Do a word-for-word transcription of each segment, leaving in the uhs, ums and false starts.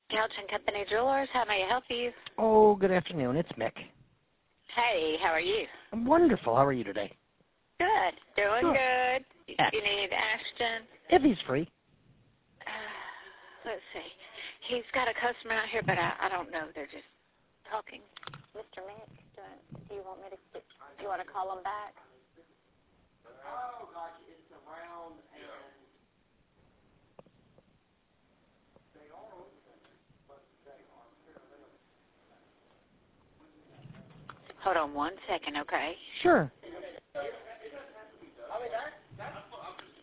Couch and Company Jewelers, how may I help you? Oh, good afternoon. It's Mick. Hey, how are you? I'm wonderful. How are you today? Good. Doing Good. good. You, Excellent. you need Ashton? If he's free. Uh, let's see. He's got a customer out here, but I, I don't know. They're just talking. Mister Mick, do, I, do you want me to, do you want to call him back? Oh, gosh, it's around and they are open, but they are fairly. Hold on one second, okay? Sure. I mean, that, that's what I'm just.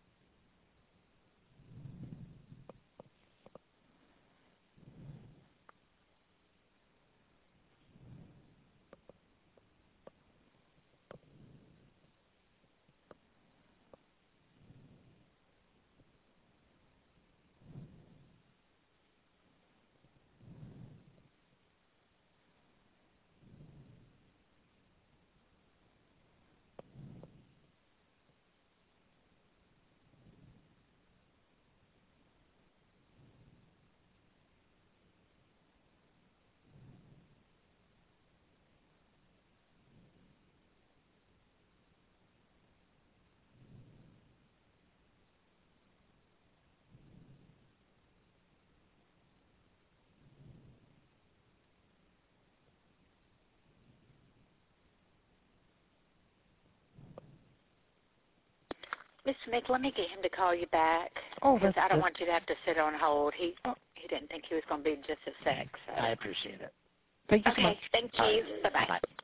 Mister Mick, let me get him to call you back. Oh, Because that's I don't good. want you to have to sit on hold. He Oh. he didn't think he was going to be just a sec. So. I appreciate it. Thank you so Okay, much. thank All you. right. Bye-bye. Bye-bye.